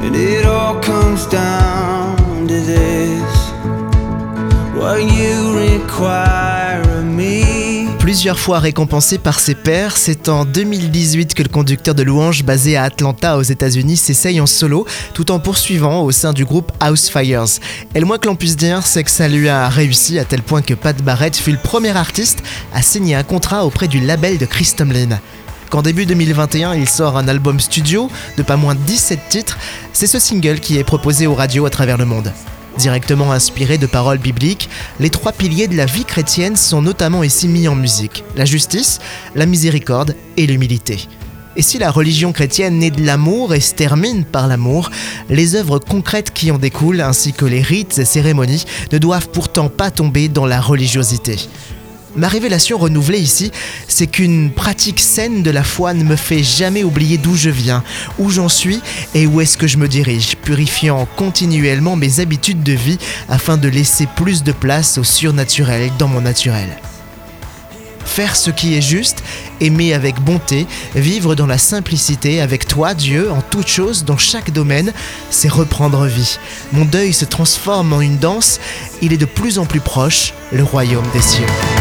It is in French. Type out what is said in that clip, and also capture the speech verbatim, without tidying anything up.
And it all comes down to this: what you require of me. Plusieurs fois récompensé par ses pairs, c'est en deux mille dix-huit que le conducteur de louanges basé à Atlanta aux États-Unis s'essaye en solo, tout en poursuivant au sein du groupe Housefires. Et le moins que l'on puisse dire, c'est que ça lui a réussi à tel point que Pat Barrett fut le premier artiste à signer un contrat auprès du label de Chris Tomlin. Qu'en début deux mille vingt et un, il sort un album studio de pas moins de dix-sept titres, c'est ce single qui est proposé aux radios à travers le monde. Directement inspiré de paroles bibliques, les trois piliers de la vie chrétienne sont notamment ici mis en musique: la justice, la miséricorde et l'humilité. Et si la religion chrétienne naît de l'amour et se termine par l'amour, les œuvres concrètes qui en découlent, ainsi que les rites et cérémonies, ne doivent pourtant pas tomber dans la religiosité. Ma révélation renouvelée ici, c'est qu'une pratique saine de la foi ne me fait jamais oublier d'où je viens, où j'en suis et où est-ce que je me dirige, purifiant continuellement mes habitudes de vie afin de laisser plus de place au surnaturel dans mon naturel. Faire ce qui est juste, aimer avec bonté, vivre dans la simplicité avec toi, Dieu, en toutes choses, dans chaque domaine, c'est reprendre vie. Mon deuil se transforme en une danse, il est de plus en plus proche, le royaume des cieux.